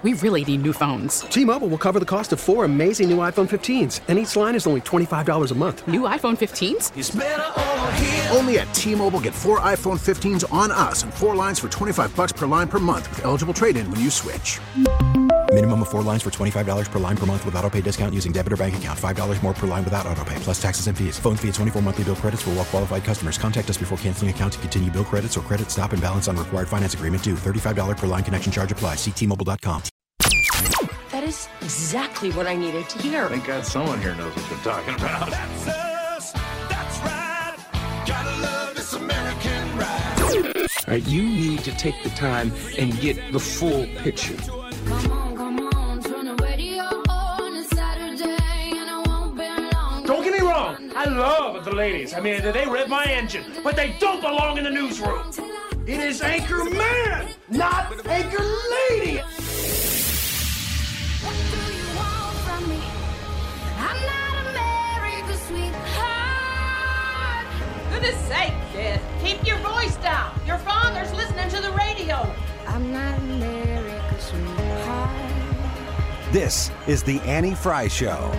We really need new phones. T-Mobile will cover the cost of 4 amazing new iPhone 15s, and each line is only $25 a month. New iPhone 15s? It's better over here. Only at T-Mobile, get 4 iPhone 15s on us and 4 lines for $25 per line per month with eligible trade-in when you switch. Minimum of 4 lines for $25 per line per month with autopay discount using debit or bank account. $5 more per line without autopay, plus taxes and fees. Phone fee at 24 monthly bill credits for well-qualified customers. Contact us before canceling account to continue bill credits or credit stop and balance on required finance agreement due. $35 per line connection charge applies. See T-Mobile.com. That is exactly what I needed to hear. Thank God someone here knows what they're talking about. That's us. That's right. Gotta love this American ride. All right, you need to take the time and get the full picture. Don't get me wrong, I love the ladies. I mean, they rev my engine, but they don't belong in the newsroom. It is Anchor Man, not Anchor Lady. What do you want from me? I'm not America's sweetheart. Goodness sake, kid. Keep your voice down. Your father's listening to the radio. I'm not America's sweetheart. This is the Annie Fry Show.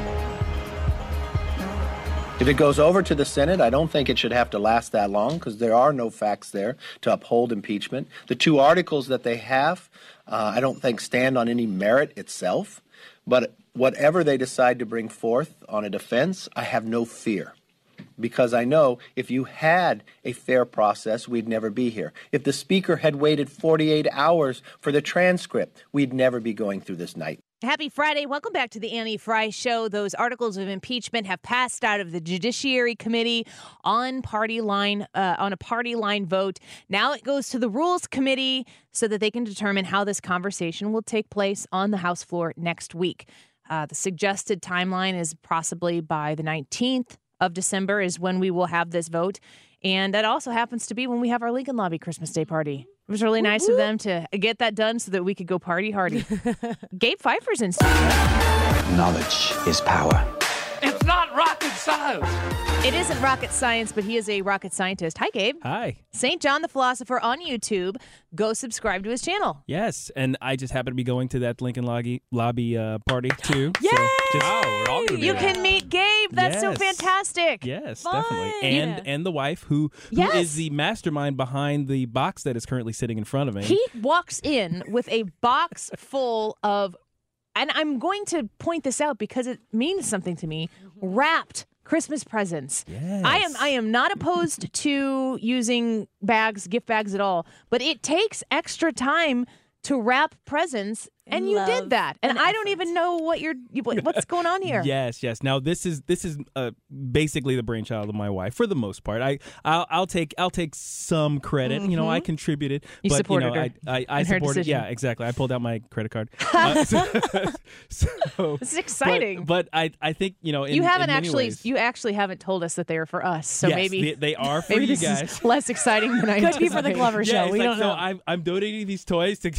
If it goes over to the Senate, I don't think it should have to last that long because there are no facts there to uphold impeachment. The 2 articles that they have, I don't think stand on any merit itself. But whatever they decide to bring forth on a defense, I have no fear. Because I know if you had a fair process, we'd never be here. If the Speaker had waited 48 hours for the transcript, we'd never be going through this night. Happy Friday. Welcome back to the Annie Fry Show. Those articles of impeachment have passed out of the Judiciary Committee on a party line vote. Now it goes to the Rules Committee so that they can determine how this conversation will take place on the House floor next week. The suggested timeline is possibly by the 19th of December is when we will have this vote. And that also happens to be when we have our Lincoln Lobby Christmas Day party. It was really nice of them to get that done so that we could go party hardy. Gabe Pfeiffer's in studio. Knowledge is power. It's not rocket science. It isn't rocket science, but he is a rocket scientist. Hi, Gabe. Hi. St. John the Philosopher on YouTube. Go subscribe to his channel. Yes, and I just happen to be going to that Lincoln Lobby party, too. Yay! So we're all gonna be You there. can meet Gabe. That's so fantastic. Yes, Fun. definitely. And the wife who is the mastermind behind the box that is currently sitting in front of me. He walks in with a box full of, and I'm going to point this out because it means something to me, wrapped Christmas presents. Yes. I am not opposed to using gift bags at all, but it takes extra time to wrap presents, and you did that. And I don't even know what's going on here. Yes. Now this is basically the brainchild of my wife for the most part. I'll take some credit. Mm-hmm. I contributed. You but, supported her. I supported. Decision. Yeah, exactly. I pulled out my credit card. So this is exciting. But I think you actually haven't told us that they are for us. So yes, maybe they are for maybe you this guys. Is less exciting than I could be for the Glover Show. We don't know. So I'm donating these toys to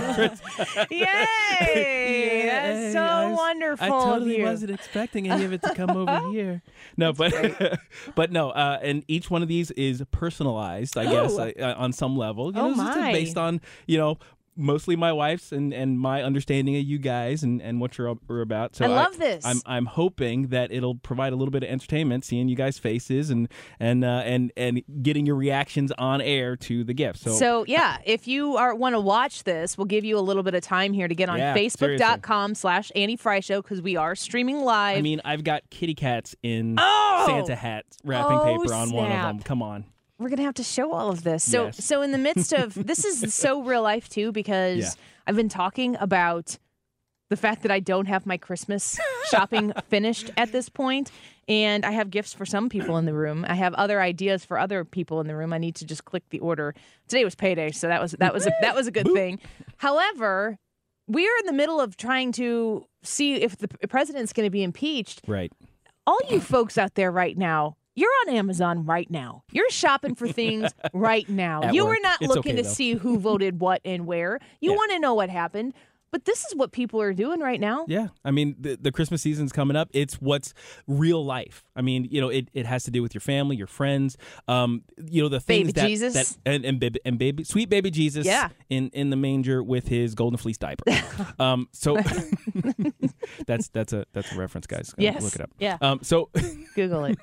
Yay! That's so wonderful. I totally of you. wasn't expecting any of it to come over here. No, but no. And each one of these is personalized, I guess, on some level. This is based on mostly my wife's and my understanding of you guys and what you're about. So I love this. I'm hoping that it'll provide a little bit of entertainment, seeing you guys' faces and getting your reactions on air to the gift. So yeah, if you want to watch this, we'll give you a little bit of time here to get on Facebook.com/Annie Fry Show because we are streaming live. I mean, I've got kitty cats in Santa hats wrapping paper on one of them. Come on. We're going to have to show all of this. So in the midst of, this is so real life too, because I've been talking about the fact that I don't have my Christmas shopping finished at this point, and I have gifts for some people in the room. I have other ideas for other people in the room. I need to just click the order. Today was payday, so that was a good thing. However, we are in the middle of trying to see if the president's going to be impeached. Right. All you folks out there right now, you're on Amazon right now. You're shopping for things right now. At you work. are not It's looking okay, to though. see who voted what and where. You want to know what happened. But this is what people are doing right now. Yeah. I mean, the Christmas season's coming up. It's what's real life. I mean, it has to do with your family, your friends, the things baby Jesus. and baby, sweet baby Jesus in the manger with his golden fleece diaper. So that's a reference, guys. Yes. Look it up. Yeah. So Google it.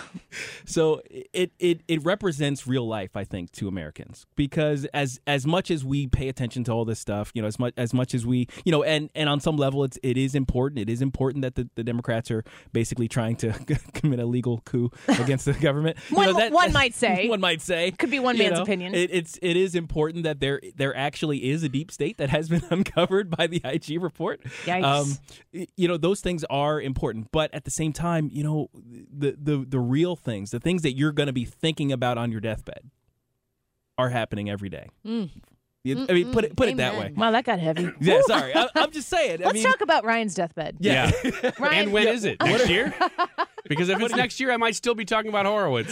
So it represents real life, I think, to Americans, because as much as we pay attention to all this stuff, as much as we, and on some level it is important. It is important that the Democrats are basically trying to commit a legal coup against the government. One might say. One might say. Could be one man's opinion. It is important that there actually is a deep state that has been uncovered by the IG report. Yikes. Those things are important, but at the same time, the real things, the things that you're going to be thinking about on your deathbed, are happening every day. I mean, put it that way. Wow, that got heavy. Yeah, sorry. I'm just saying. Let's talk about Ryan's deathbed. Yeah. Ryan, and when is it? Next year? Because if it's next year, I might still be talking about Horowitz.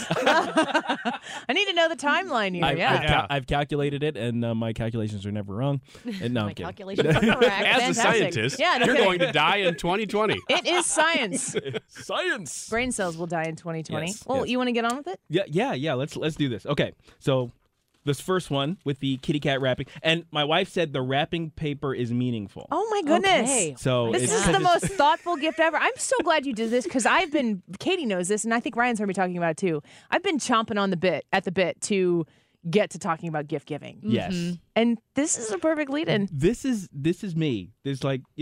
I need to know the timeline here. I've calculated it, and my calculations are never wrong. And no, my calculations are correct. As a scientist, you're going to die in 2020. It is science. Science. Brain cells will die in 2020. Yes, well, yes. you want to get on with it? Yeah. Let's do this. Okay, so this first one with the kitty cat wrapping, and my wife said the wrapping paper is meaningful. Oh my goodness! Okay. So this is the most thoughtful gift ever. I'm so glad you did this because Katie knows this, and I think Ryan's heard me talking about it too. I've been chomping at the bit to get to talking about gift giving. Yes, and this is a perfect lead-in. This is me. There's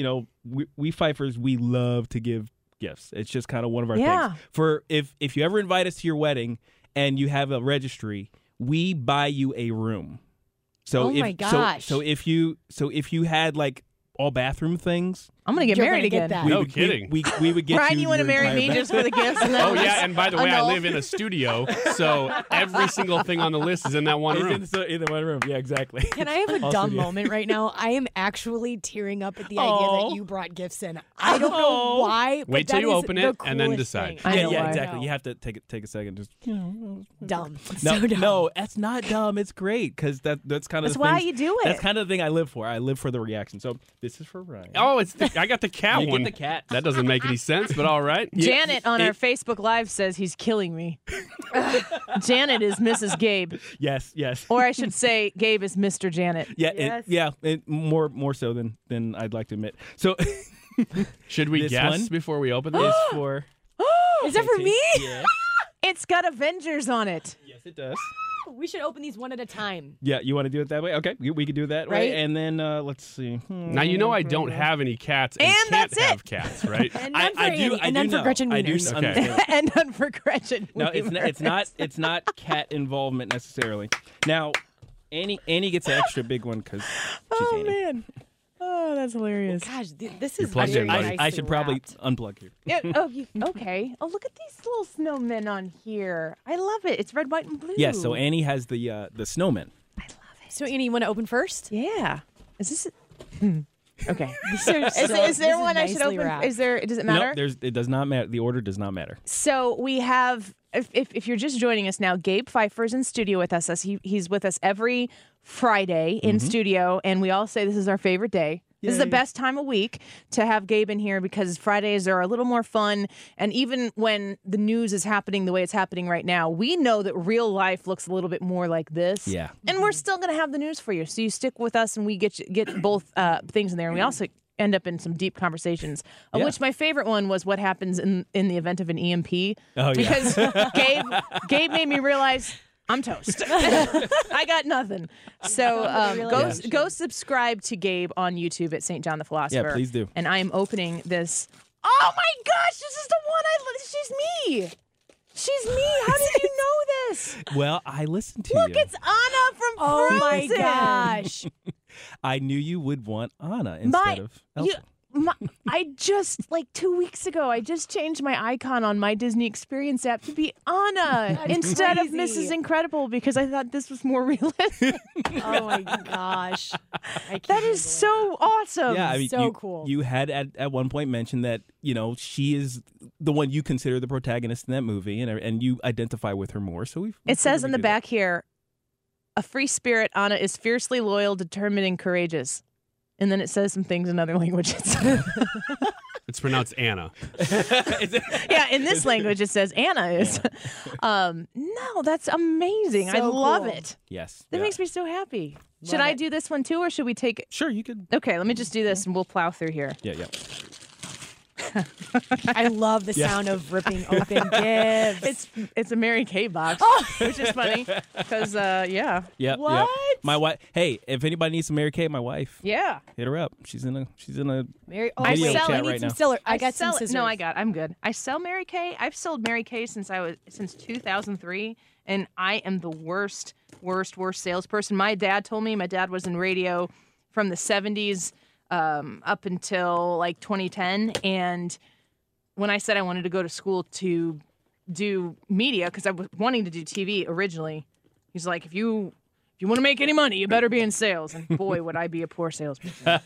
we Pfeiffers, we love to give gifts. It's just kind of one of our things. For if you ever invite us to your wedding and you have a registry, we buy you a room. So my gosh. So if you had like all bathroom things, I'm gonna get married again. No kidding. We would get Ryan, you want to marry me just for the gifts? And oh yeah, and by the way, I live in a studio, so every single thing on the list is in that one room. In the one room. Yeah, exactly. Can I have a dumb moment right now? I am actually tearing up at the idea that you brought gifts in. I don't know why. But wait till you open it and then decide. Yeah, exactly. You have to take a second. Just dumb. No, so dumb. No, that's not dumb. It's great because that's kind of that's why you do it. That's kind of the thing I live for. I live for the reaction. So this is for Ryan. Oh, I got the cat one. Get the cat. That doesn't make any sense, but all right. Janet on our Facebook Live says he's killing me. Janet is Mrs. Gabe. Yes. Or I should say, Gabe is Mr. Janet. Yeah, more so than I'd like to admit. So, should we guess before we open this? For is that for me? Yeah. It's got Avengers on it. Yes, it does. We should open these one at a time. Yeah, you want to do it that way? Okay, we can do it that way. And then let's see. Now you know I don't have any cats and can't have cats, right? And none for Annie. And none for Gretchen Wieners. Okay. And none for Gretchen. No, it's not cat involvement necessarily. Now, Annie gets an extra big one because she's Annie. Man. Oh, that's hilarious. Gosh, this is plugged in, buddy. I should probably unplug here. Yeah, okay. Oh, look at these little snowmen on here. I love it. It's red, white, and blue. Yes, so Annie has the snowmen. I love it. So, Annie, you want to open first? Yeah. Is this... Okay. Is there one I should open? Wrapped. Does it matter? No, it does not matter. The order does not matter. So we have, if you're just joining us now, Gabe Pfeiffer's in studio with us. He's with us every Friday in studio, and we all say this is our favorite day. This is the best time of week to have Gabe in here because Fridays are a little more fun. And even when the news is happening the way it's happening right now, we know that real life looks a little bit more like this. Yeah. And we're still going to have the news for you. So you stick with us and we get both things in there. And we also end up in some deep conversations, of which my favorite one was what happens in the event of an EMP. Oh, yeah. Because Gabe made me realize... I'm toast. I got nothing. So go subscribe to Gabe on YouTube at St. John the Philosopher. Yeah, please do. And I am opening this. Oh my gosh, this is the one she's me. She's me. How did you know this? Well, I listened to Look, you. it's Anna from Oh Frozen. my gosh. I knew you would want Anna instead of Elsa. I just, 2 weeks ago, I just changed my icon on my Disney Experience app to be Anna instead of Mrs. Incredible because I thought this was more realistic. Oh my gosh. That is so awesome. Yeah, I mean, so cool. You had at one point mentioned that, she is the one you consider the protagonist in that movie and you identify with her more. So it says in the back here, a free spirit, Anna is fiercely loyal, determined, and courageous. and then it says some things in other languages. It's pronounced Anna. Yeah, in this language it says Anna is. No, that's amazing. I love it. Yes. That makes me so happy. Should I do this one too, or should we take it? Sure, you could. Okay, let me just do this and we'll plow through here. Yeah. I love the sound of ripping open gifts. It's a Mary Kay box, which is funny because Yeah. What? My wife. Hey, if anybody needs some Mary Kay, my wife. Yeah. Hit her up. She's in a Mary. I video sell chat it. right now. I got some sell it. scissors. No, I'm good. I sell Mary Kay. I've sold Mary Kay since 2003, and I am the worst salesperson. My dad told me. My dad was in radio from the 70s up until like 2010, and when I said I wanted to go to school to do media because I was wanting to do TV originally, he's like, if you want to make any money, you better be in sales. And boy, would I be a poor salesperson.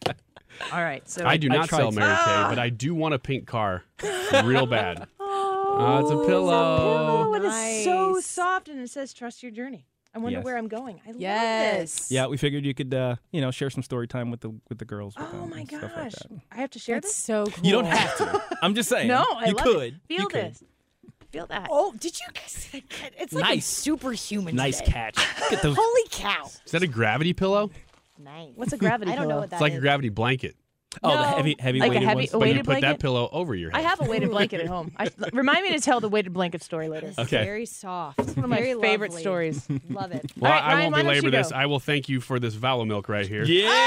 All right, so I do not sell Mary Kay, but I do want a pink car real bad. Oh, it's a pillow. It is so soft, and it says "Trust your journey." I wonder where I'm going. I love this. Yeah, we figured you could, share some story time with the girls. Oh my gosh, stuff like that. I have to share That's this. so cool. You don't have to. I'm just saying. No, I you love could. it. Feel this. Feel that. Oh, did you guys? It's like Nice. superhuman. Nice today. catch. Get those. Holy cow! Is that a gravity pillow? Nice. What's a gravity I don't know pillow? what that It's like is. a gravity blanket. Oh, No. the heavy Like a weighted heavy- ones. a But you weighted put that blanket? pillow over your I head. have a weighted blanket at home. Remind me to tell the weighted blanket story later. It's Okay. very soft. One of my Very favorite lovely. stories. Love it. Well, All right, I Ryan, won't why don't you belabor this. go? I will thank you for this Valo milk right here.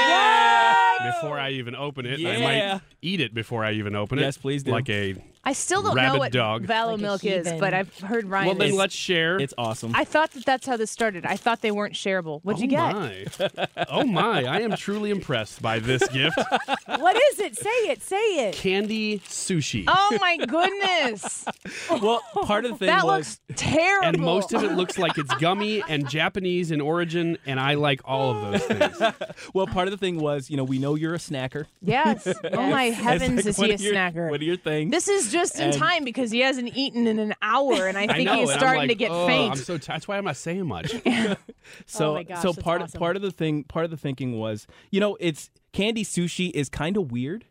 Yeah. Before I even open it, I Yeah. might eat it before I even open it. Yes, please do. Like a I still don't know rabid what dog. Valo Like a milk is, heathen. but I've heard Ryan. Well, then is- let's share. It's awesome. I thought that's how this started. I thought they weren't shareable. What'd you get? My. Oh my! I am truly impressed by this gift. What is it? Say it. Say it. Candy sushi. Oh my goodness! Well, part of the thing That was looks terrible. And most of it looks like it's gummy and Japanese in origin, and I like all of those things. well, part of the thing was, we know you're a snacker. Yes. Oh my It's heavens, like is one he a of your- snacker? One of your things. This is just in And- time because he hasn't eaten in an hour, and I think know, he's and I'm starting like, to get oh, faint. I'm so that's why I'm not saying much. So, Oh my gosh, so that's part awesome. part of the thinking was, it's candy sushi is kind of weird,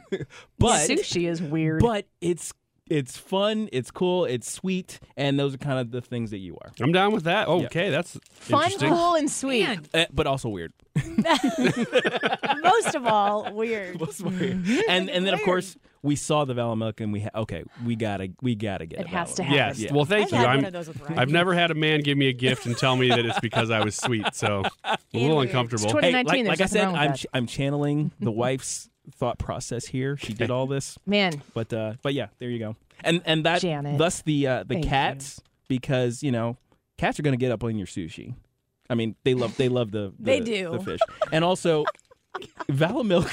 but Sushi is weird. but it's fun, it's cool, it's sweet, and those are kind of the things that you are. I'm down with that. Okay, that's Fun, interesting. cool, and sweet. But also weird. Most of all, weird. And then of course we saw the Valo milk and we gotta get It a has Valo to milk. happen. Yes. Well, thank I've you. had one of those with Ryan. I've never had a man give me a gift and tell me that it's because I was sweet. So a little weird. uncomfortable. It's Hey, 2019, like I there's nothing said, wrong with I'm channeling the wife's thought process here. She did all this, Man, but yeah, there you go. And that Janet. thus the Thank cats because cats are gonna get up on your sushi. I mean, they love the They do. the fish, and also Valo milk.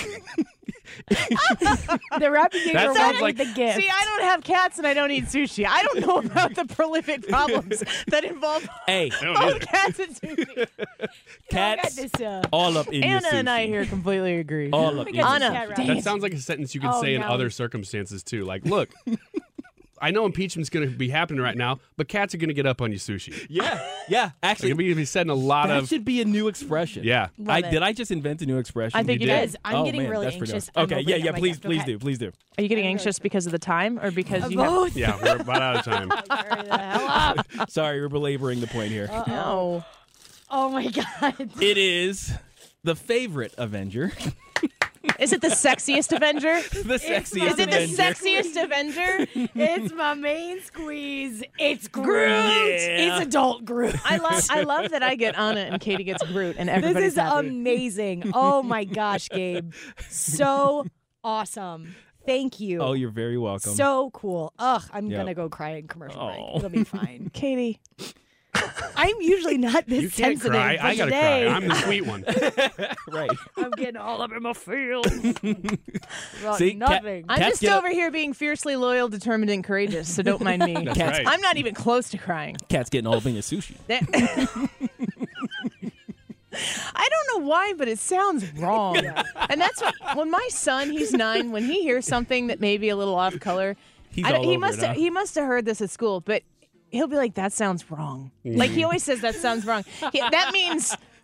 They're wrapping your That world sounds with like- the gift. see, I don't have cats and I don't eat sushi. I don't know about the prolific problems that involve Hey, cats and sushi. cats this, all up in your Anna sushi. and I here completely agree. All up in your Because Anna, it's cat dang wrap. That sounds like a sentence you could Oh, say in no. other circumstances too. Like, look, I know impeachment's going to be happening right now, but cats are going to get up on your sushi. Yeah. It's Actually, going to be said in a lot that of. should be a new expression. Yeah. Love it. Did I just invent a new expression? I think You you did. did. I'm getting man, really that's pretty anxious. awesome. I'm Okay, opening yeah, up my please, gift. please Okay. do, please do. Are you getting anxious because of the time or because you have... Both. Yeah, we're about out of time. Hurry the hell up. Sorry, we're belaboring the point here. No. Oh my god. It is the favorite Avenger. Is it the sexiest Avenger? The sexiest Is it the Avenger. sexiest Avenger? It's my main squeeze. It's Groot. Yeah. It's adult Groot. I love that I get Anna and Katie gets Groot and This everybody's is happy. amazing. Oh my gosh, Gabe. So awesome. Thank you. Oh, you're very welcome. So cool. Ugh, I'm Yep. going to go cry in commercial break. Oh. It'll be fine. Katie. I'm usually not this You can't sensitive. cry. But I got to today, cry. I'm the sweet one. right. I'm getting all up in my feelings. About See, nothing. I'm Cats just get up- over here being fiercely loyal, determined, and courageous, so don't mind me. That's Cats- right. I'm not even close to crying. Cat's getting all up in your sushi. I don't know why, but it sounds wrong. And that's what, when my son, he's 9, when he hears something that may be a little off color, He's all he over must it, huh? he must have heard this at school, but he'll be like, that sounds wrong. Like he always says that sounds wrong. That means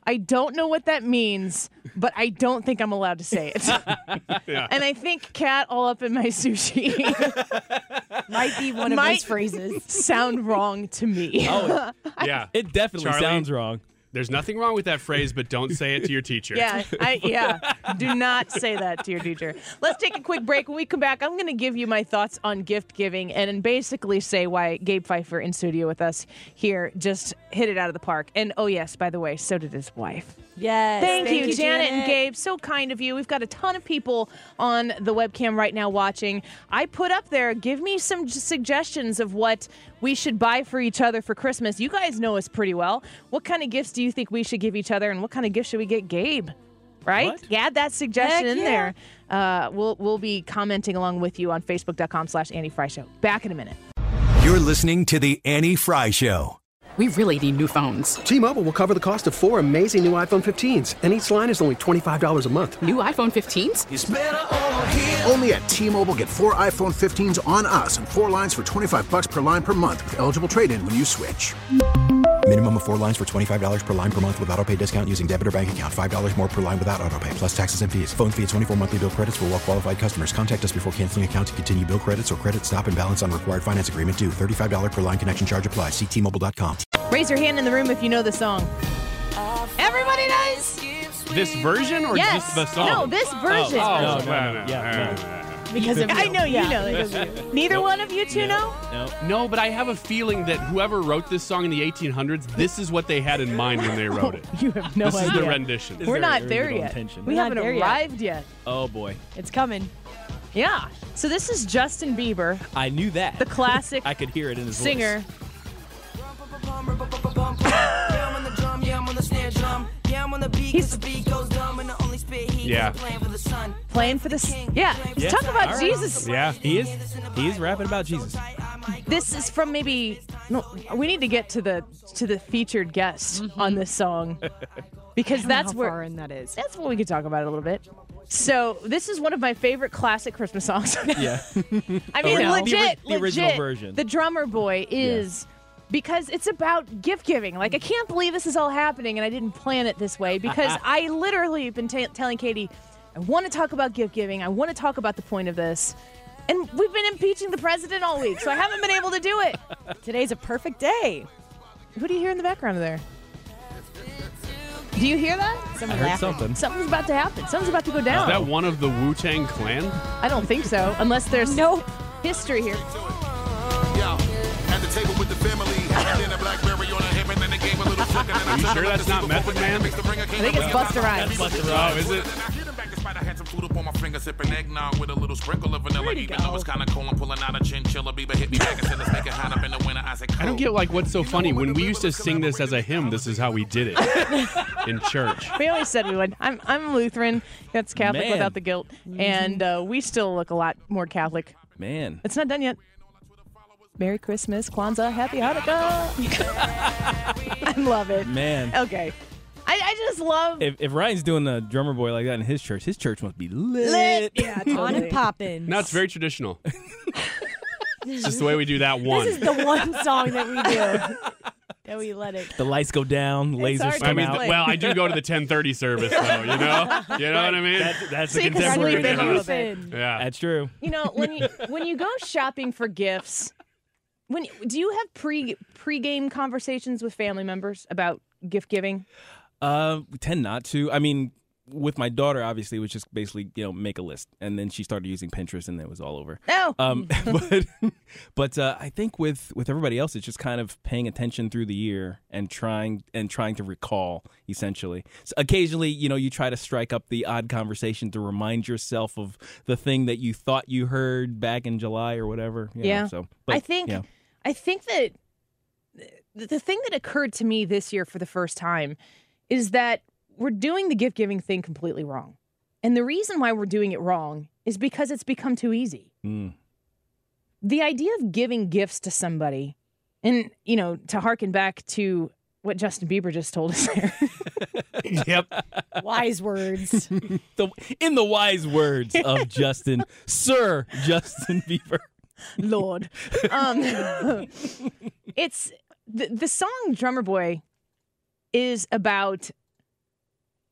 I don't know what that means, but I don't think I'm allowed to say it. Yeah. And I think cat all up in my sushi might be one of those phrases. Sound wrong to me. Oh, yeah. It definitely Charlie, sounds wrong. There's nothing wrong with that phrase, but don't say it to your teacher. Yeah. Do not say that to your teacher. Let's take a quick break. When we come back, I'm going to give you my thoughts on gift giving and basically say why Gabe Pfeiffer in studio with us here just hit it out of the park. And oh yes, by the way, so did his wife. Yes. Thank you, Janet and Gabe. So kind of you. We've got a ton of people on the webcam right now watching. I put up there, give me some suggestions of what we should buy for each other for Christmas. You guys know us pretty well. What kind of gifts do you think we should give each other, and what kind of gifts should we get Gabe? Right? What? Add that suggestion in yeah. there. We'll be commenting along with you on Facebook.com/Annie Fry Show. Back in a minute. You're listening to The Annie Fry Show. We really need new phones. T-Mobile will cover the cost of 4 amazing new iPhone 15s, and each line is only $25 a month. New iPhone 15s? It's better over here. Only at T-Mobile, get 4 iPhone 15s on us and 4 lines for $25 per line per month with eligible trade-in when you switch. Minimum of 4 lines for $25 per line per month with autopay discount using debit or bank account. $5 more per line without autopay, plus taxes and fees. Phone fee at 24 monthly bill credits for well-qualified customers. Contact us before canceling account to continue bill credits or credit stop and balance on required finance agreement due. $35 per line connection charge applies. See T-Mobile.com. Raise your hand in the room if you know the song. Everybody does. This version or Yes. just the song? No, this version. Oh, No. Yeah, Because of I you. know you Yeah. know. Because of you. Neither one of you two know? no. No, but I have a feeling that whoever wrote this song in the 1800s, this is what they had in mind when they wrote it. You have no This idea. is the rendition. We're not Very there little yet. intention. We We're haven't not there yet. arrived yet. Oh, boy. It's coming. Yeah. So this is Justin Bieber, I knew that. the classic I could hear it in his singer. voice. Yeah. Playing for the yeah. Yeah. Talk about All right. Jesus. Yeah. He is rapping about Jesus. This is from maybe. No, we need to get to the featured guest on this song because that's how where far in that is. that's what we could talk about a little bit. So this is one of my favorite classic Christmas songs. Yeah. I mean, The legit, original legit. version. The Drummer Boy is. Because it's about gift giving. Like, I can't believe this is all happening and I didn't plan it this way because I literally have been telling Katie, I want to talk about gift giving. I want to talk about the point of this. And we've been impeaching the president all week, so I haven't been able to do it. Today's a perfect day. Who do you hear in the background there? Do you hear that? I Someone heard laughing. something. Something's about to happen. Something's about to go down. Is that one of the Wu-Tang Clan? I don't think so, unless there's Nope. history here. Yeah. At the table with the family, having a blackberry on a hip and then they gave a little flick and then Are you sure that's not Method Man? I think it's Busta Rhymes. Oh, is it? I had some food up on my finger, sipping eggnog with a little sprinkle of vanilla. Even though it's kind of cold, I'm pulling out a chinchilla. Bieber hit me back and said, let's make it hot up in the winter. I said, I don't get like what's so funny. When we used to sing this as a hymn, this is how we did it in church. We always said we would. I'm Lutheran. That's Catholic Man. without the guilt. And we still look a lot more Catholic. Man. It's not done yet. Merry Christmas, Kwanzaa, Happy Hanukkah. I love it. Man. Okay. I just love If Ryan's doing a drummer boy like that in his church must be lit. Yeah, On totally. and poppin'. No, it's very traditional. It's just the way we do that one. This is the one song that we do. That we let it. The lights go down, lasers hard to come I mean, out. play. well, I do go to the 10:30 service, though. You know what I mean? That's So the you can contemporary. sleep in a little version. bit. Yeah. That's true. You know, when you go shopping for gifts, do you have pre-game conversations with family members about gift giving? We tend not to. I mean, with my daughter, obviously, it was just basically, make a list. And then she started using Pinterest and it was all over. No. But I think with everybody else, it's just kind of paying attention through the year and trying to recall, essentially. So occasionally, you try to strike up the odd conversation to remind yourself of the thing that you thought you heard back in July or whatever. Yeah. So, I think that the thing that occurred to me this year for the first time is that we're doing the gift giving thing completely wrong. And the reason why we're doing it wrong is because it's become too easy. The idea of giving gifts to somebody, and, to harken back to what Justin Bieber just told us there. Yep. Wise words. In the wise words of Sir Justin Bieber. Lord. It's the song Drummer Boy is about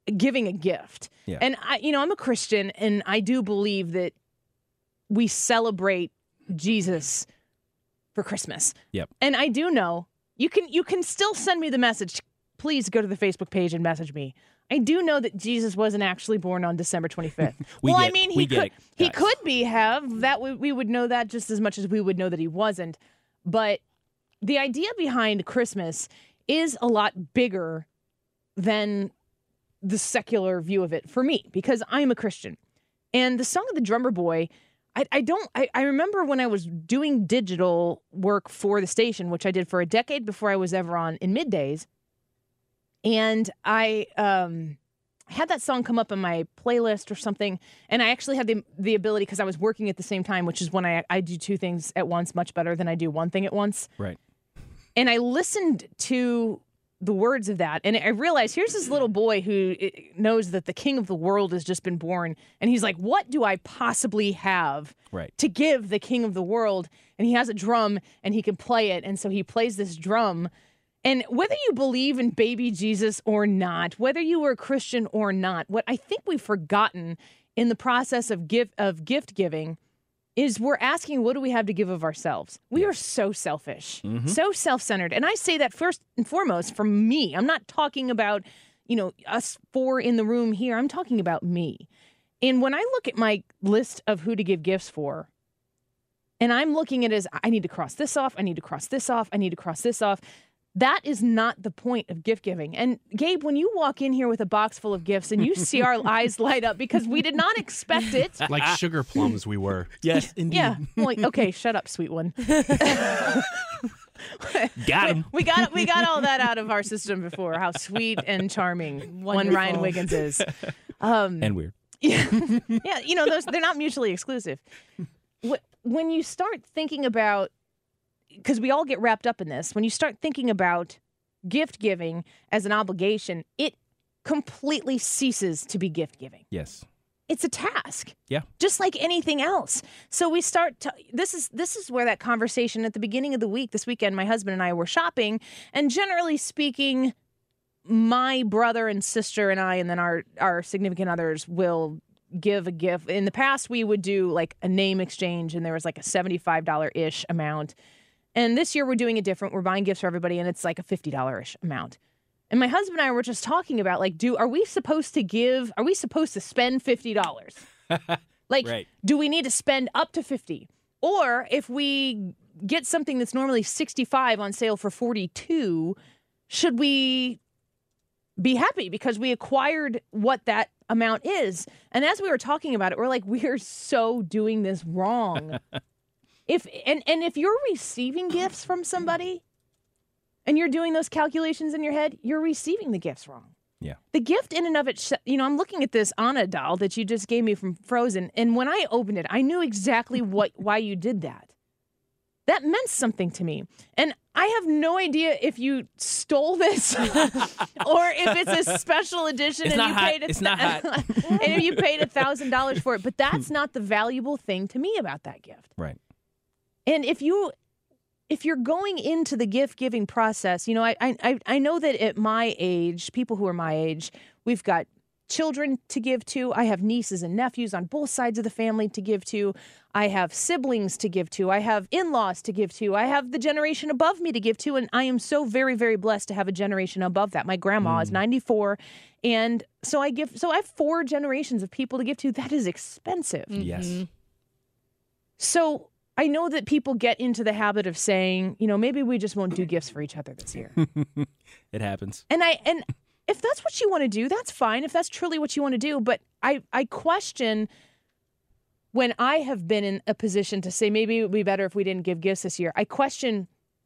giving a gift. Yeah. And I'm a Christian, and I do believe that we celebrate Jesus for Christmas. Yep. And I do know you can still send me the message. Please go to the Facebook page and message me. I do know that Jesus wasn't actually born on December 25th. He could have that. We would know that just as much as we would know that he wasn't. But the idea behind Christmas is a lot bigger than the secular view of it for me, because I'm a Christian. And the Song of the Drummer Boy, I remember when I was doing digital work for the station, which I did for a decade before I was ever on in middays. And I had that song come up in my playlist or something. And I actually had the ability, because I was working at the same time, which is when I do two things at once much better than I do one thing at once. Right. And I listened to the words of that, and I realized here's this little boy who knows that the king of the world has just been born, and he's like, what do I possibly have to give the king of the world? And he has a drum, and he can play it, and so he plays this drum. And whether you believe in baby Jesus or not, whether you were a Christian or not, what I think we've forgotten in the process of gift giving is we're asking, what do we have to give of ourselves? We are so selfish, so self-centered. And I say that first and foremost from me. I'm not talking about, us four in the room here. I'm talking about me. And when I look at my list of who to give gifts for, and I'm looking at it as, I need to cross this off, I need to cross this off, I need to cross this off. That is not the point of gift giving. And Gabe, when you walk in here with a box full of gifts and you see our eyes light up because we did not expect it. Like sugar plums we were. Yes, indeed. Yeah. I'm like, okay, shut up, sweet one. Got him. We got all that out of our system before, how sweet and charming one Ryan Wiggins is. And weird. Yeah. Yeah, they're not mutually exclusive. When you start thinking about, because we all get wrapped up in this, when you start thinking about gift giving as an obligation, it completely ceases to be gift giving. Yes. It's a task. Yeah. Just like anything else. So we start to, this is where that conversation at the beginning of the week, this weekend, my husband and I were shopping, and generally speaking, my brother and sister and I, and then our significant others will give a gift. In the past, we would do like a name exchange, and there was like a $75-ish amount. And this year we're doing it different. We're buying gifts for everybody, and it's like a $50-ish amount. And my husband and I were just talking about, like, are we supposed to spend $50? Like, Do we need to spend up to $50? Or if we get something that's normally $65 on sale for $42, should we be happy because we acquired what that amount is? And as we were talking about it, we're like, we're so doing this wrong. If you're receiving gifts from somebody and you're doing those calculations in your head, you're receiving the gifts wrong. Yeah. The gift in and of itself, I'm looking at this Anna doll that you just gave me from Frozen, and when I opened it, I knew exactly why you did that. That meant something to me. And I have no idea if you stole this or if it's a special edition it's and not you hot. paid It's not hot. and if you paid $1,000 for it. But that's not the valuable thing to me about that gift. Right. And if you're going into the gift giving process, I know that at my age, people who are my age, we've got children to give to. I have nieces and nephews on both sides of the family to give to. I have siblings to give to. I have in-laws to give to. I have the generation above me to give to. And I am so very, very blessed to have a generation above that. My grandma is 94. And so I have 4 generations of people to give to. That is expensive. Mm-hmm. Yes. So I know that people get into the habit of saying, maybe we just won't do gifts for each other this year. It happens. And if that's what you want to do, that's fine. If that's truly what you want to do. But I question when I have been in a position to say maybe it would be better if we didn't give gifts this year. I question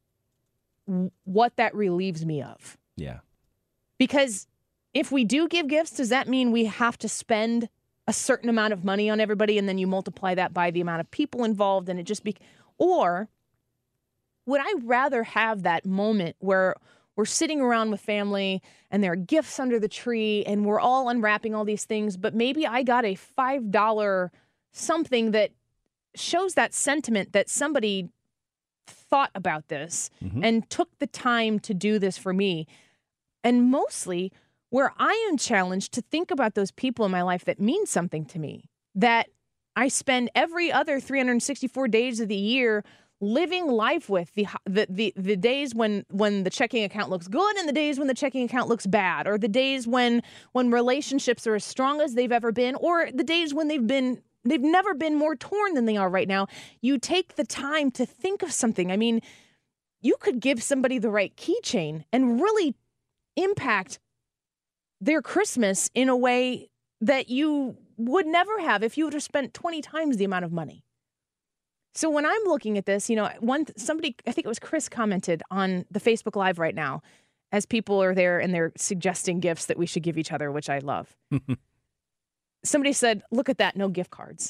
what that relieves me of. Yeah. Because if we do give gifts, does that mean we have to spend a certain amount of money on everybody and then you multiply that by the amount of people involved and it just or would I rather have that moment where we're sitting around with family and there are gifts under the tree and we're all unwrapping all these things, but maybe I got a $5 something that shows that sentiment that somebody thought about this and took the time to do this for me. And mostly, where I am challenged to think about those people in my life that mean something to me, that I spend every other 364 days of the year living life with, the days when the checking account looks good and the days when the checking account looks bad, or the days when relationships are as strong as they've ever been, or the days when they've never been more torn than they are right now. You take the time to think of something. I mean, you could give somebody the right keychain and really impact their Christmas in a way that you would never have if you would have spent 20 times the amount of money. So when I'm looking at this, somebody, I think it was Chris, commented on the Facebook Live right now as people are there and they're suggesting gifts that we should give each other, which I love. Somebody said, look at that, no gift cards.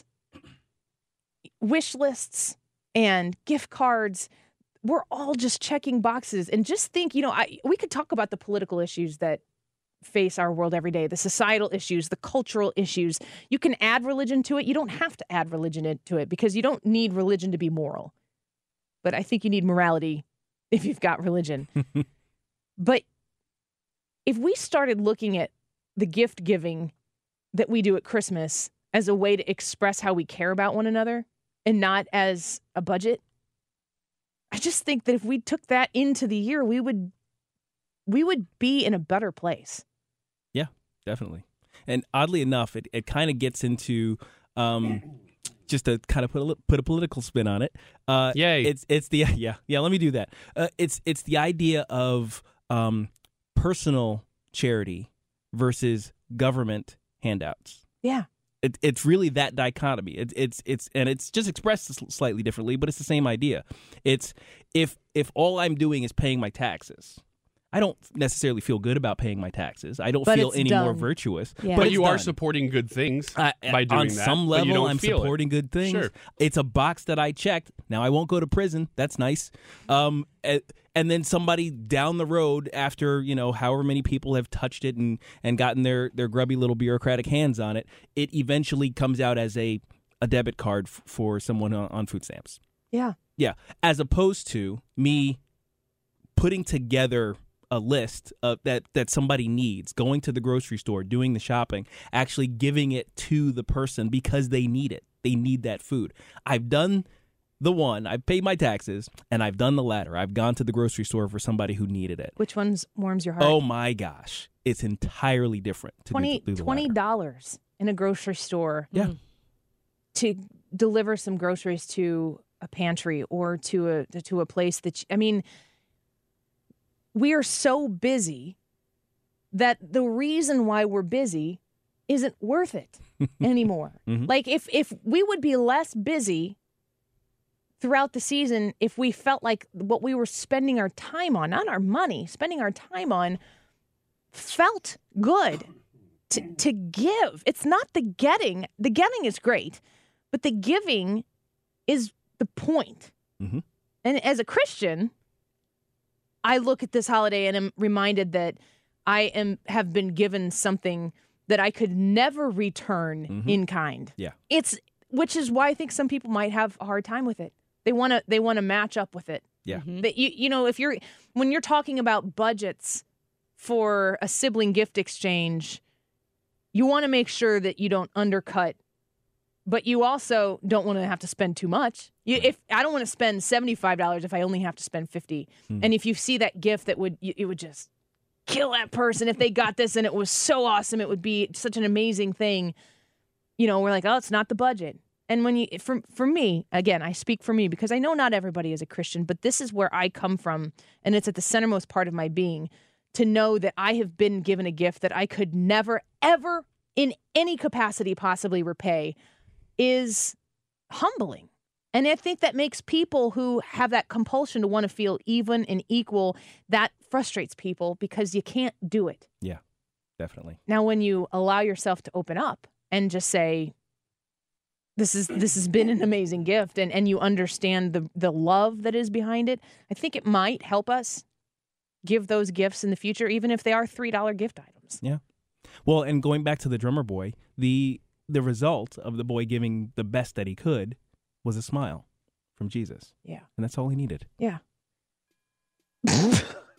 Wish lists and gift cards, we're all just checking boxes. And just think, we could talk about the political issues that face our world every day, the societal issues, the cultural issues. You can add religion to it. You don't have to add religion to it because you don't need religion to be moral. But I think you need morality if you've got religion. But if we started looking at the gift giving that we do at Christmas as a way to express how we care about one another and not as a budget, I just think that if we took that into the year, we would be in a better place. Yeah, definitely. And oddly enough, it kind of gets into just to kind of put a political spin on it. Yay! It's the Let me do that. It's the idea of personal charity versus government handouts. Yeah. It's really that dichotomy. It's just expressed slightly differently, but it's the same idea. It's if all I'm doing is paying my taxes, I don't necessarily feel good about paying my taxes. I don't feel any more virtuous. Yeah. But you are supporting good things by doing on that. some level, I'm supporting good things. Sure. It's a box that I checked. Now I won't go to prison. That's nice. And then somebody down the road, after however many people have touched it and gotten their grubby little bureaucratic hands on it, it eventually comes out as a debit card for someone on food stamps. Yeah. Yeah. As opposed to me putting together a list that somebody needs, going to the grocery store, doing the shopping, actually giving it to the person because they need it. They need that food. I've done the one, I've paid my taxes, and I've done the latter. I've gone to the grocery store for somebody who needed it. Which one warms your heart? Oh my gosh. It's entirely different. $20 in a grocery store. Yeah. To deliver some groceries to a pantry or to a place that, we are so busy that the reason why we're busy isn't worth it anymore. Mm-hmm. Like if we would be less busy throughout the season if we felt like what we were spending our time on, not our money, spending our time on, felt good to give. It's not the getting. The getting is great, but the giving is the point. Mm-hmm. And as a Christian, I look at this holiday and am reminded that I have been given something that I could never return in kind. Yeah. Which is why I think some people might have a hard time with it. They want to match up with it. Yeah. That when you're talking about budgets for a sibling gift exchange, you want to make sure that you don't undercut, but you also don't want to have to spend too much. If I don't want to spend $75 if I only have to spend $50. And if you see that gift that would just kill that person if they got this and it was so awesome, it would be such an amazing thing. We're like, oh, it's not the budget. And when for me, again, I speak for me because I know not everybody is a Christian, but this is where I come from, and it's at the centermost part of my being, to know that I have been given a gift that I could never, ever, in any capacity possibly repay, is humbling. And I think that makes people who have that compulsion to want to feel even and equal, that frustrates people because you can't do it. Yeah, definitely. Now, when you allow yourself to open up and just say, this has been an amazing gift, and you understand the love that is behind it, I think it might help us give those gifts in the future, even if they are $3 gift items. Yeah. Well, and going back to the drummer boy, the result of the boy giving the best that he could was a smile from Jesus. Yeah. And that's all he needed. Yeah.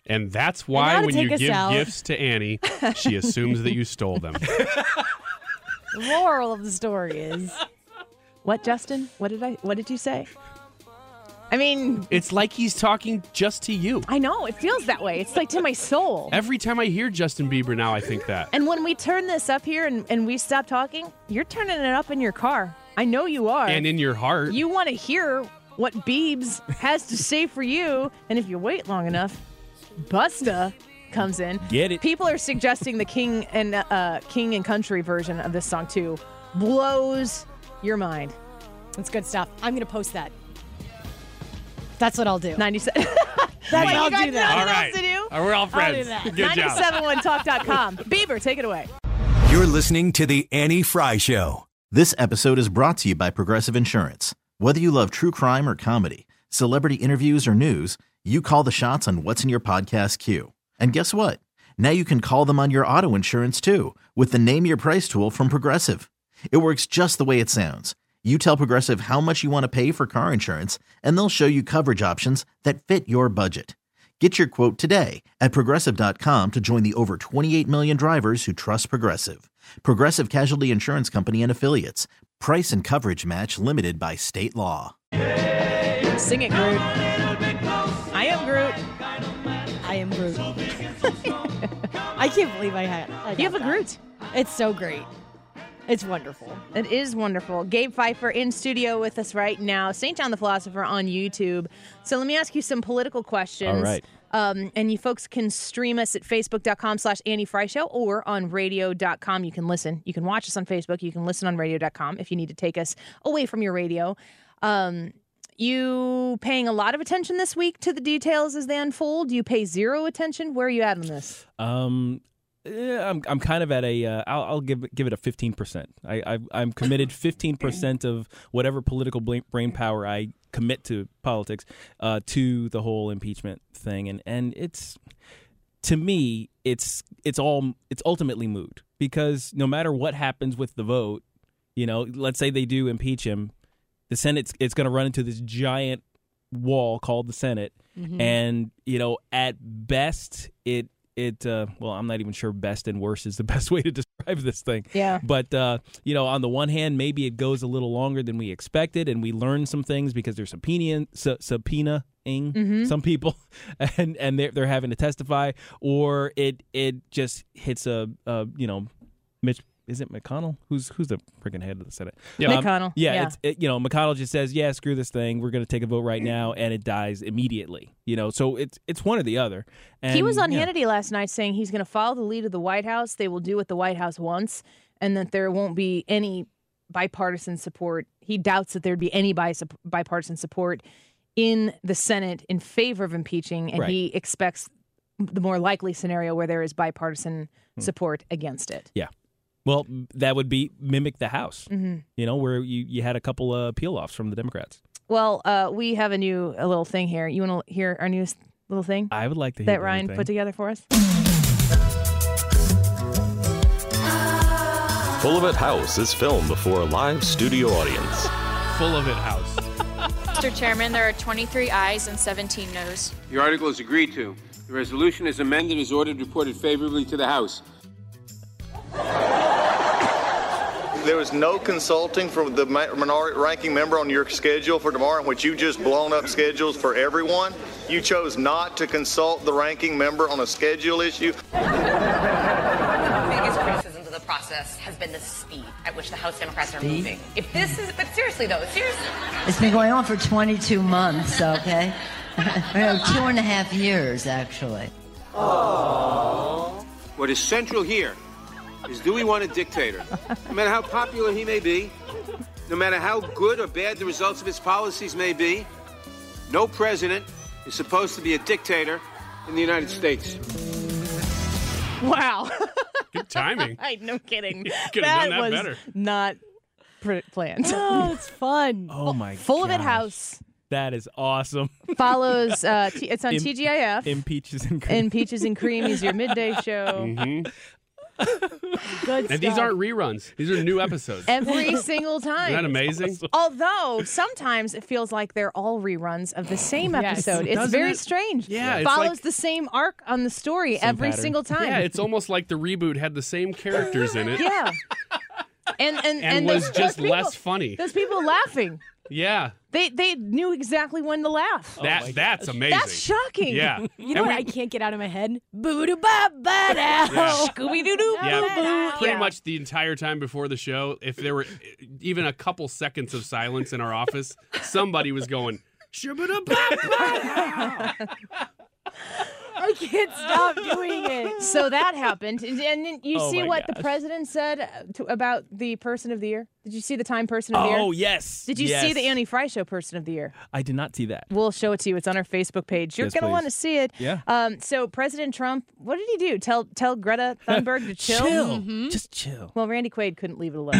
And that's why when you give out. gifts to Annie, she assumes that you stole them. The moral of the story is... What, Justin? What did you say? I mean... It's like he's talking just to you. I know. It feels that way. It's like to my soul. Every time I hear Justin Bieber now, I think that. And when we turn this up here and we stop talking, you're turning it up in your car. I know you are. And in your heart. You want to hear what Biebs has to say for you. And if you wait long enough, Busta comes in. Get it. People are suggesting the King and Country version of this song, too. Blows your mind. That's good stuff. I'm going to post that. That's what I'll do. 97. I'll do that. All right. To do? We're all friends. I'll do that. Good job. 971talk.com. Bieber, take it away. You're listening to The Annie Fry Show. This episode is brought to you by Progressive Insurance. Whether you love true crime or comedy, celebrity interviews or news, you call the shots on what's in your podcast queue. And guess what? Now you can call them on your auto insurance too with the Name Your Price tool from Progressive. It works just the way it sounds. You tell Progressive how much you want to pay for car insurance, and they'll show you coverage options that fit your budget. Get your quote today at Progressive.com to join the over 28 million drivers who trust Progressive. Progressive Casualty Insurance Company and Affiliates. Price and coverage match limited by state law. Sing it, Groot. I am Groot. I am Groot. I can't believe I You have a Groot. It's so great. It's wonderful. It is wonderful. Gabe Pfeiffer in studio with us right now. St. John the Philosopher on YouTube. So let me ask you some political questions. All right. And you folks can stream us at facebook.com/Annie Fry Show or on radio.com. You can listen. You can watch us on Facebook. You can listen on radio.com if you need to take us away from your radio. You paying a lot of attention this week to the details as they unfold? Do you pay zero attention? Where are you at on this? I'm kind of at a. I'll give it a 15%. I'm committed 15% of whatever political brain power I commit to politics to the whole impeachment thing, and it's, to me, it's ultimately moot, because no matter what happens with the vote, let's say they do impeach him, the Senate it's going to run into this giant wall called the Senate, and at best well, I'm not even sure best and worst is the best way to describe this thing. Yeah. But, on the one hand, maybe it goes a little longer than we expected, and we learn some things because they're subpoenaing some people, and they're having to testify, or it just hits Mitch. Is it McConnell? Who's the freaking head of the Senate? McConnell. McConnell just says, yeah, screw this thing. We're going to take a vote right now, and it dies immediately. So it's one or the other. And, he was on Hannity last night saying he's going to follow the lead of the White House. They will do what the White House wants, and that there won't be any bipartisan support. He doubts that there'd be any bipartisan support in the Senate in favor of impeaching, and He expects the more likely scenario where there is bipartisan support against it. Yeah. Well, that would mimic the House, where you had a couple of peel-offs from the Democrats. Well, we have a little thing here. You want to hear our newest little thing? I would like to hear that Ryan put together for us. Full of It House is filmed before a live studio audience. Full of It House. Mr. Chairman, there are 23 ayes and 17 noes. Your article is agreed to. The resolution is amended as ordered, reported favorably to the House. There was no consulting from the minority ranking member on your schedule for tomorrow, in which you just blown up schedules for everyone. You chose not to consult the ranking member on a schedule issue. The biggest criticism to the process has been the speed at which the House Democrats are moving. But seriously though, it's been going on for 22 months, okay? 2.5 years, actually. Aww. What is central here is, do we want a dictator? No matter how popular he may be, no matter how good or bad the results of his policies may be, no president is supposed to be a dictator in the United States. Wow. Good timing. No kidding. Could have done that better. Not planned. Oh, it's fun. Oh, my God. Full of It House. That is awesome. Follows, it's on TGIF. Impeaches and Cream. Impeaches and Cream is your midday show. Good And these aren't reruns. These are new episodes. Every single time. Isn't that amazing? Although sometimes it feels like they're all reruns of the same Yes. episode. It's Doesn't very it? strange. Yeah, It it's follows like- the same arc on the story every pattern. single time. Yeah, it's almost like the reboot had the same characters in it. Yeah. And was those just people- less funny. Those people laughing. Yeah. They knew exactly when to laugh. That's amazing. That's shocking. Yeah. You know what I can't get out of my head? Boo-doo-ba-ba-da. Yeah. Scooby-doo-doo. Yeah, pretty Yeah. much the entire time before the show, if there were even a couple seconds of silence in our office, somebody was going, "Shubba-da-ba-ba-da." I can't stop doing it. So that happened. And then you Oh see my what the gosh. president said about the person of the year? Did you see the Time Person of the Year? Oh, yes. Did you see the Annie Fry Show Person of the Year? I did not see that. We'll show it to you. It's on our Facebook page. You're Yes, going to please. want to see it. Yeah. So President Trump, what did he do? Tell Greta Thunberg to chill? Chill. Just chill. Well, Randy Quaid couldn't leave it alone.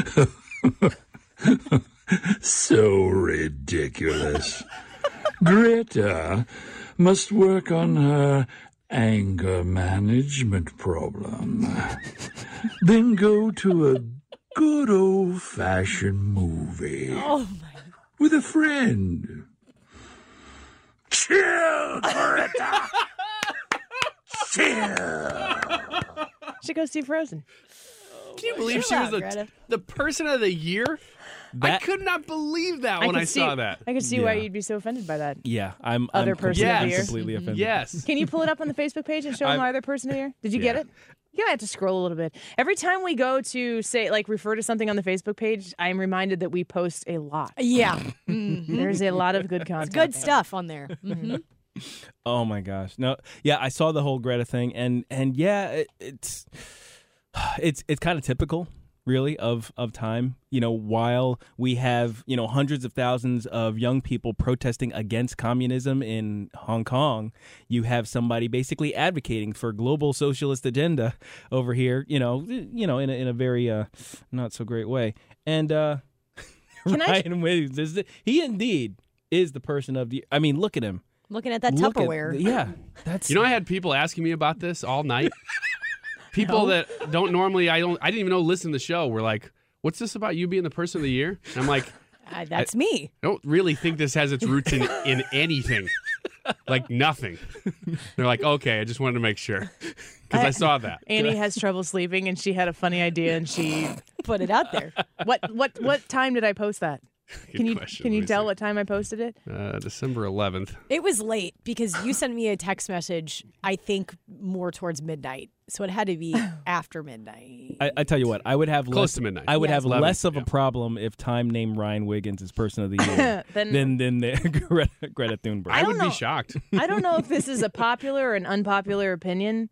So ridiculous. Greta must work on her anger management problem. Then go to a good old-fashioned movie. Oh, my. With a friend. Chill, Greta! Chill! Should go see Frozen. Can you believe she Chill was out, Greta. the person of the year? I could not believe that when I saw that. I could see why you'd be so offended by that. Yeah, I'm Other I'm person of the completely, year. completely offended. Yes. Can you pull it up on the Facebook page and show them our other person of the year? Did you get it? You might have to scroll a little bit. Every time we go to say, like, refer to something on the Facebook page, I'm reminded that we post a lot. Yeah. There's a lot of good content. Good stuff on there. Mm-hmm. Oh my gosh. No. Yeah, I saw the whole Greta thing, and yeah, it's kind of typical, really, of Time. You know, while we have, you know, hundreds of thousands of young people protesting against communism in Hong Kong, you have somebody basically advocating for global socialist agenda over here. You know, in a very not so great way. And Ryan Williams, he indeed is the person of the. I mean, look at him. Looking at that Look at- Tupperware. yeah, that's. You know, I had people asking me about this all night. People that don't normally, I didn't even know listen to the show were like, "What's this about you being the person of the year?" And I'm like, That's me. I don't really think this has its roots in anything. Like nothing. They're like, okay, I just wanted to make sure. Because I saw that. Annie has trouble sleeping, and she had a funny idea, and she put it out there. What time did I post that? Good Can you tell what time I posted it? December 11th. It was late because you sent me a text message, I think more towards midnight. So it had to be after midnight. I tell you what, I would have Close less, to midnight. I would Yeah. have 11, less of a problem if Time named Ryan Wiggins as Person of the Year Then- than Greta Thunberg. I would know. be shocked. I don't know if this is a popular or an unpopular opinion.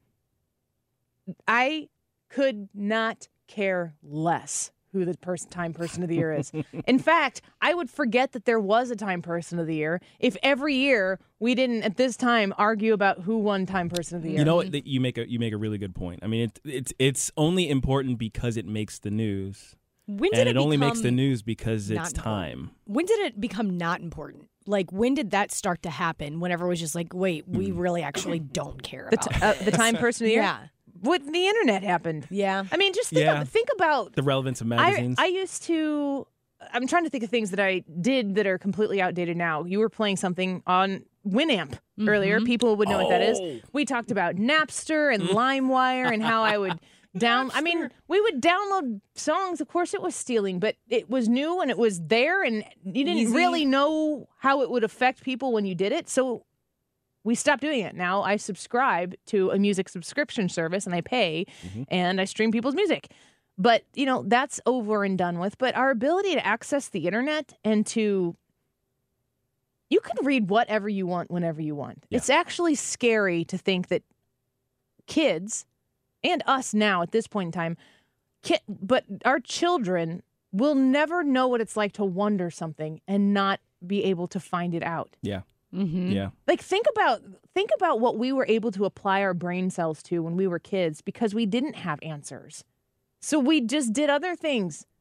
I could not care less who the Time Person of the Year is. In fact, I would forget that there was a Time Person of the Year if every year we didn't at this time argue about who won Time Person of the Year. You know what? You make a really good point. I mean, it's only important because it makes the news. When did and it only makes the become news because not it's Time. When did it become not important? Like, when did that start to happen? Whenever it was just like, wait, we really actually don't care about the Time Person of the Year? Yeah. When the internet happened. Yeah. I mean, just Yeah. think about The relevance of magazines. I used to. I'm trying to think of things that I did that are completely outdated now. You were playing something on Winamp earlier. People would know what that Oh. is. We talked about Napster and LimeWire and how I would I mean, we would download songs. Of course, it was stealing, but it was new and it was there, and you didn't Easy. really know how it would affect people when you did it. So we stopped doing it. Now I subscribe to a music subscription service and I pay and I stream people's music. But, you know, that's over and done with. But our ability to access the internet and you can read whatever you want whenever you want. Yeah. It's actually scary to think that kids and us now at this point in time, but our children will never know what it's like to wonder something and not be able to find it out. Yeah. Mm-hmm. Yeah. Like think about what we were able to apply our brain cells to when we were kids because we didn't have answers. So we just did other things.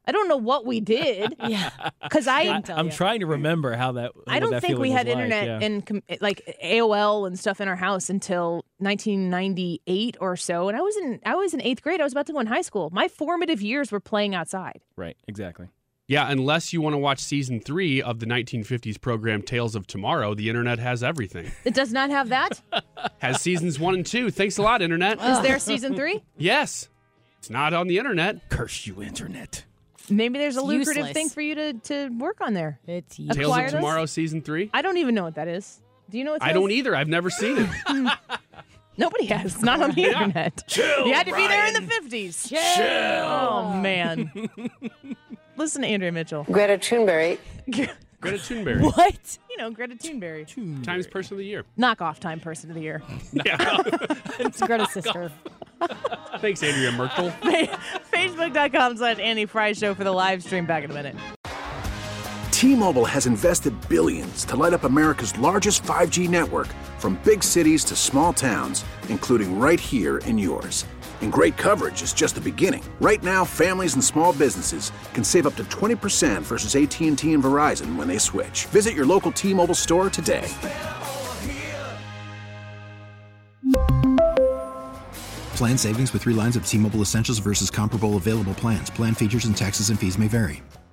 I don't know what we did. Yeah. Because I'm trying to remember how that. I don't think we had internet and like AOL and stuff in our house until 1998 or so. And I was in 8th grade. I was about to go in high school. My formative years were playing outside. Right. Exactly. Yeah, unless you want to watch season 3 of the 1950s program Tales of Tomorrow, the internet has everything. It does not have that? Has seasons 1 and 2. Thanks a lot, internet. Is there season 3? Yes. It's not on the internet. Curse you, internet. Maybe there's a It's lucrative useless. thing for you to work on there. It's Tales of Tomorrow season 3? I don't even know what that is. Do you know what that I is? don't either. I've never seen it. Nobody has. It's not on the internet. Chill, you had to be there in Brian. the 50s. Chill. Oh, man. Listen to Andrea Mitchell. Greta Thunberg. Greta Thunberg. What? You know, Greta Thunberg. Times Person of the Year. Knockoff time person of the year. Yeah. It's Greta's sister. Thanks, Andrea Merkel. Facebook.com/Annie Fry Show for the live stream. Back in a minute. T-Mobile has invested billions to light up America's largest 5G network, from big cities to small towns, including right here in yours. And great coverage is just the beginning. Right now, families and small businesses can save up to 20% versus AT&T and Verizon when they switch. Visit your local T-Mobile store today. Plan savings with 3 lines of T-Mobile Essentials versus comparable available plans. Plan features and taxes and fees may vary.